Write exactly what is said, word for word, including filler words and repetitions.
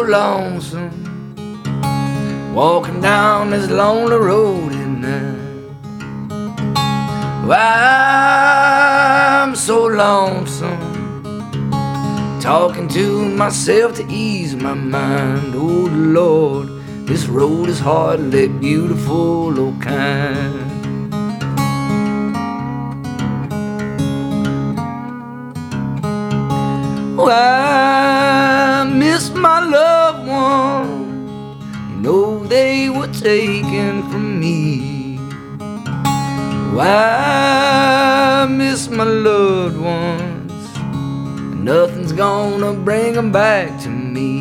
lonesome, walking down this lonely road at night. I'm so lonesome, talking to myself to ease my mind. Oh Lord, this road is hardly beautiful or kind. Oh, I miss my loved ones, you know they were taken from me. Oh, I miss my loved ones, nothing's gonna bring them back to me.